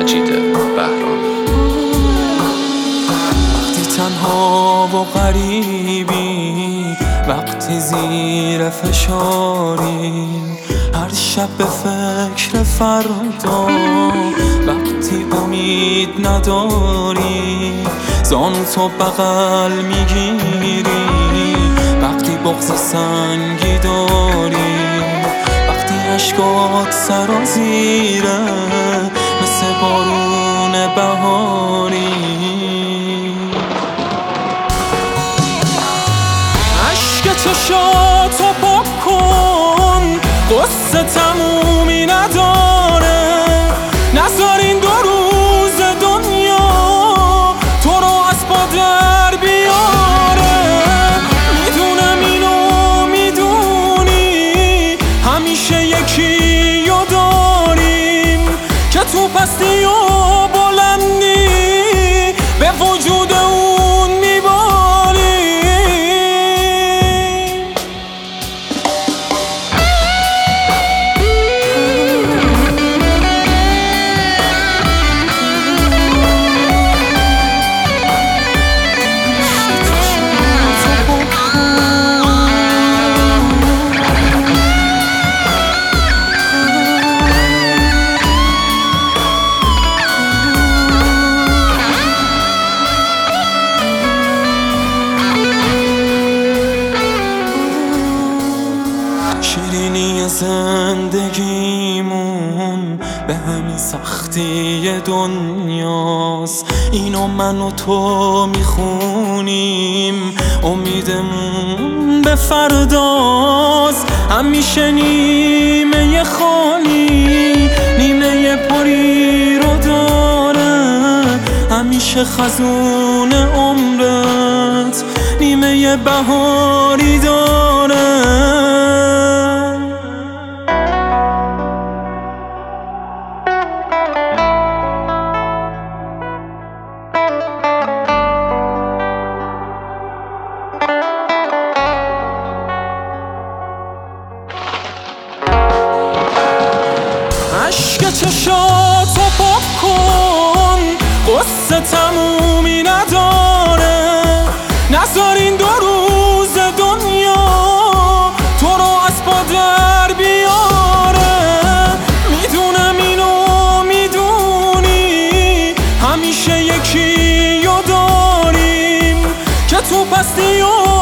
مجید بهرام. وقتی تنها و غریبی، وقتی زیر فشاری، هر شب به فکر فردا، وقتی امید نداری، زانو تو بغل میگیری، وقتی بغض سنگی داری، وقتی عشقات سرازیره مثل بارون بهاری. عشق چشاتو پاک کن، قصه تمومی نداره، نذار این 2 روز دنیا تو رو از پا در بیاره. میدونم اینو میدونی، همیشه یکی رو داریم که تو پستی و بلندی به وجود اون میباریم. شیرینی زندگیمون به همین سختی دنیاست، اینو من و تو میخونیم، امیدمون به فرداست. همیشه نیمه خالی نیمه پری رو داره، همیشه خزون عمرت نیمه بهاری داره. عشق چشاتو پاک کن، قصه تمومی نداره، نذار این 2 روز دنیا تو رو از پا در بیاره. میدونم اینو میدونی، همیشه یکی رو داریم که تو پستی و